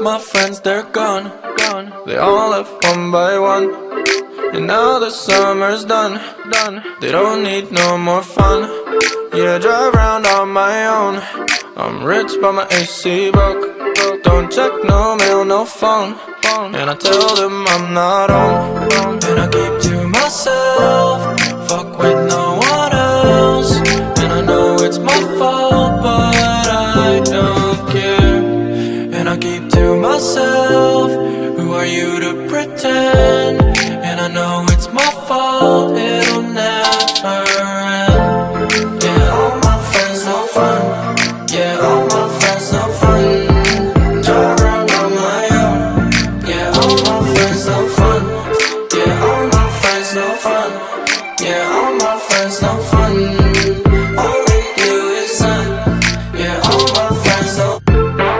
of my friends, they're gone. They all left one by one. And now the summer's done. They don't need no more fun. Yeah, I drive around on my own. I'm rich but my AC broke. Don't check no mail, no phone. And I tell them I'm not home. And I keep to myself, fuck with no one else. And I know it's my fault, but I don't care. And I keep to myself, who are you to pretend? And I know it's my fault, it'll never end. Yeah, all my friends no fun. Yeah, all my friends no fun. Drive around on my own. Yeah, all my friends no fun. Yeah, all my friends no fun. Yeah, all my friends no fun. All they do is sun. Yeah, all my friends no fun.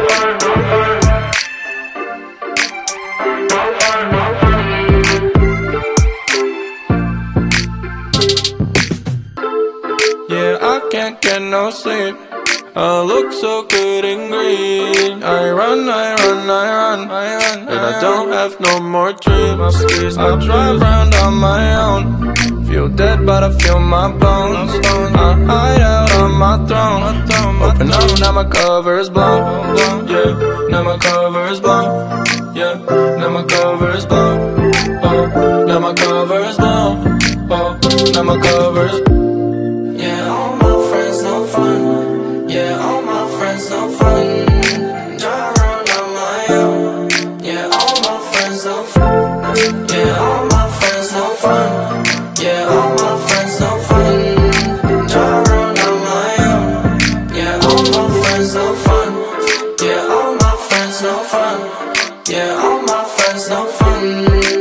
Yeah, I can't get no sleep. I look so good in green. I run, and I don't have no more dreams. I drive around on my own. Feel dead but I feel my bones. I hide out on my throne. Open up, now my cover's blown. Yeah, now my cover's blown. Yeah, now my cover's blown. Oh, now my cover's blown. Oh, now my cover's blown. Yeah, all my friends no fun. Yeah, all my friends no fun. Drive around on my own. Yeah, all my friends no fun. Yeah, all my friends no fun. Yeah, all my friends no fun. Drive around on my own. Yeah, all my friends no fun. Yeah, all my friends no fun. Yeah, all my friends no fun.